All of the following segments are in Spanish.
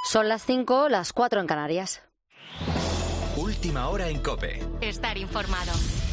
Son las 5, las 4 en Canarias. Última hora en COPE. Estar informado.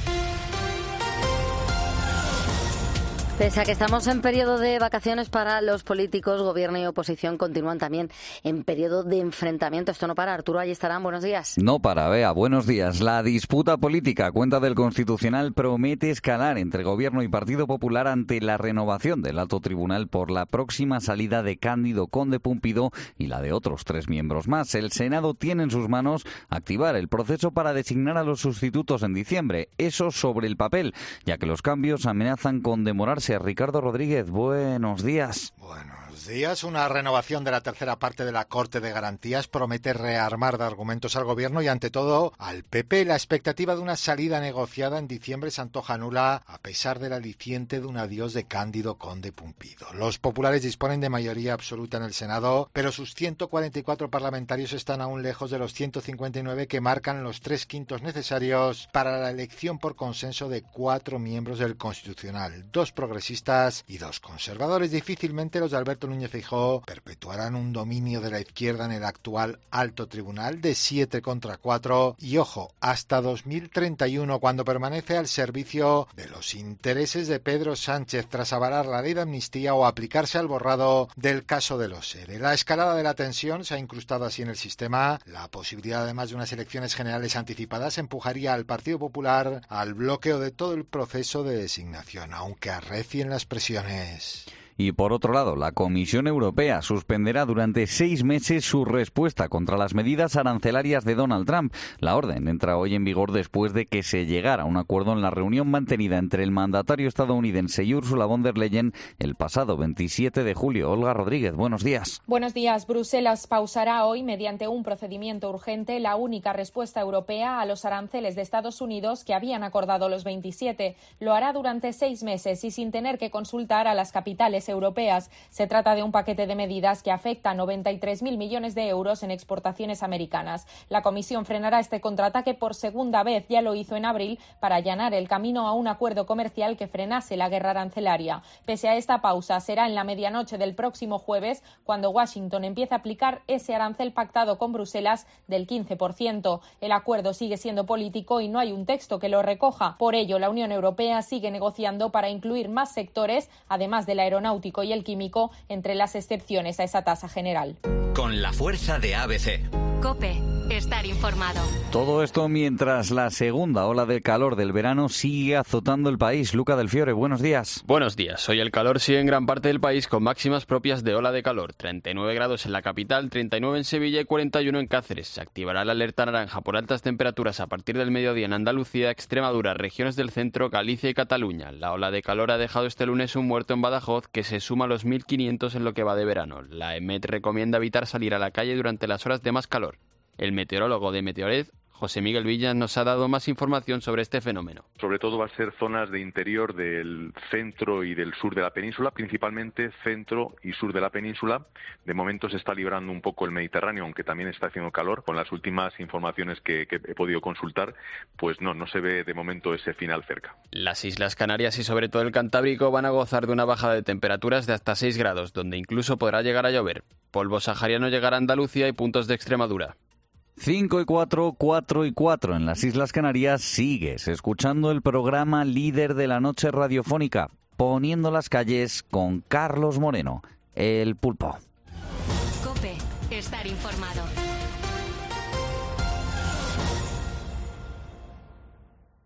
Pese a que estamos en periodo de vacaciones para los políticos, gobierno y oposición continúan también en periodo de enfrentamiento. Esto no para. Arturo Ayestarán, buenos días. No para, Bea, buenos días. La disputa política, a cuenta del Constitucional, promete escalar entre Gobierno y Partido Popular ante la renovación del Alto Tribunal por la próxima salida de Cándido Conde Pumpido y la de otros 3 miembros más. El Senado tiene en sus manos activar el proceso para designar a los sustitutos en diciembre. Eso sobre el papel, ya que los cambios amenazan con demorarse. Ricardo Rodríguez, buenos días. Buenos días. Una renovación de la tercera parte de la Corte de Garantías promete rearmar de argumentos al Gobierno y, ante todo, al PP. La expectativa de una salida negociada en diciembre se antoja nula, a pesar del aliciente de un adiós de Cándido Conde Pumpido. Los populares disponen de mayoría absoluta en el Senado, pero sus 144 parlamentarios están aún lejos de los 159 que marcan los 3/5 necesarios para la elección por consenso de 4 miembros del Constitucional, 2 progresistas y 2 conservadores. Difícilmente los de Alberto Núñez Feijóo perpetuarán un dominio de la izquierda en el actual Alto Tribunal de 7 contra 4 y, ojo, hasta 2031, cuando permanece al servicio de los intereses de Pedro Sánchez tras avalar la ley de amnistía o aplicarse al borrado del caso de los ERE. La escalada de la tensión se ha incrustado así en el sistema. La posibilidad, además de unas elecciones generales anticipadas, empujaría al Partido Popular al bloqueo de todo el proceso de designación, aunque arrecien las presiones. Y por otro lado, la Comisión Europea suspenderá durante 6 meses su respuesta contra las medidas arancelarias de Donald Trump. La orden entra hoy en vigor después de que se llegara a un acuerdo en la reunión mantenida entre el mandatario estadounidense y Ursula von der Leyen el pasado 27 de julio. Olga Rodríguez, buenos días. Buenos días. Bruselas pausará hoy, mediante un procedimiento urgente, la única respuesta europea a los aranceles de Estados Unidos que habían acordado los 27. Lo hará durante 6 meses y sin tener que consultar a las capitales europeas. Se trata de un paquete de medidas que afecta a 93.000 millones de euros en exportaciones americanas. La Comisión frenará este contraataque por segunda vez, ya lo hizo en abril, para allanar el camino a un acuerdo comercial que frenase la guerra arancelaria. Pese a esta pausa, será en la medianoche del próximo jueves cuando Washington empiece a aplicar ese arancel pactado con Bruselas del 15%. El acuerdo sigue siendo político y no hay un texto que lo recoja. Por ello, la Unión Europea sigue negociando para incluir más sectores, además del aeronáutico y el químico, entre las excepciones a esa tasa general. Con la fuerza de ABC. COPE. Estar informado. Todo esto mientras la segunda ola de calor del verano sigue azotando el país. Luca del Fiore, buenos días. Buenos días. Hoy el calor sigue en gran parte del país con máximas propias de ola de calor. 39 grados en la capital, 39 en Sevilla y 41 en Cáceres. Se activará la alerta naranja por altas temperaturas a partir del mediodía en Andalucía, Extremadura, regiones del centro, Galicia y Cataluña. La ola de calor ha dejado este lunes un muerto en Badajoz que se suma a los 1.500 en lo que va de verano. La EMET recomienda evitar salir a la calle durante las horas de más calor. El meteorólogo de Meteored, José Miguel Villas, nos ha dado más información sobre este fenómeno. Sobre todo va a ser zonas de interior del centro y del sur de la península, principalmente centro y sur de la península. De momento se está librando un poco el Mediterráneo, aunque también está haciendo calor. Con las últimas informaciones que he podido consultar, pues no se ve de momento ese final cerca. Las Islas Canarias y sobre todo el Cantábrico van a gozar de una bajada de temperaturas de hasta 6 grados, donde incluso podrá llegar a llover. Polvo sahariano llegará a Andalucía y puntos de Extremadura. 5 y 4, 4 y 4 en las Islas Canarias. Sigues escuchando el programa líder de la noche radiofónica, Poniendo las calles, con Carlos Moreno, el Pulpo. COPE. Estar informado.